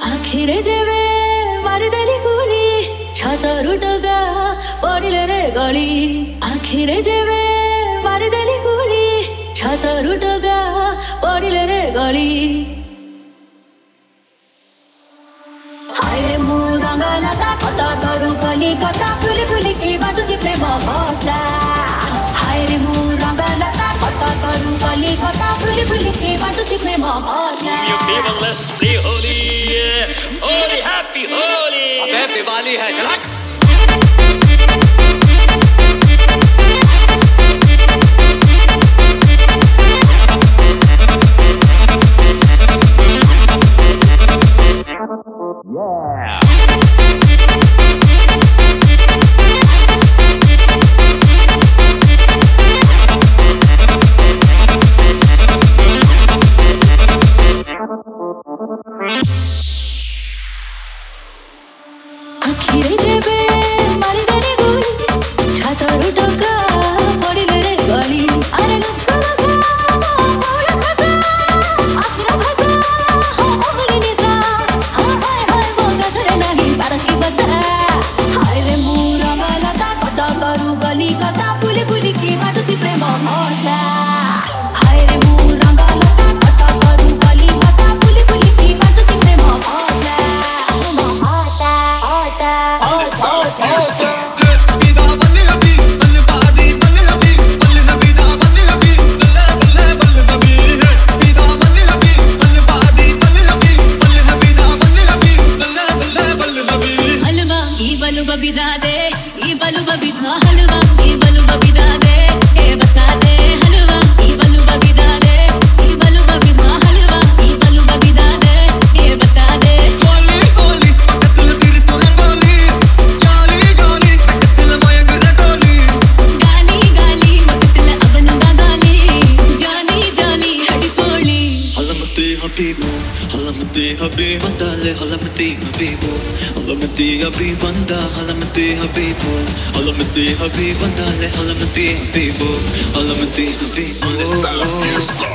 आखिर जेबे मारिदेली गुली छातरु टगा पड़िले रे गली आखिर जेबे मारिदेली गुली छातरु टगा पड़िले रे गली हाय मु रंगलता कता करू गली कता फुली फुली की बाटुची प्रेम भाषा हाय रे मु रंगलता कता करू गली कता फुली फुली की बाटुची प्रेम भाषा You people, let's play Holi, yeah. Holi, happy Holi. अबे दिवाली है झलक आखिर जेबे मारिदेली गुली छातरु टगा पड़िले रे गली अरे नस्का नसा मोरा खसा आखिर भाषा हो मोहली निसा हाय हाय बोगा धरे नहीं बारकी बता हाय रे मु रंगलता कता करू गली कता फुली फुली की बाटुची प्रेम भाषा हाय रे मु रंगलता कता करू गली कता फुली फुली की बाटुची प्रेम भाषा Habibu, dale, halamati habibu, halamati habibu, da, halamati habibu, halamati habibu, dale, halamati habibu, halamati habibu. Hasta la fiesta.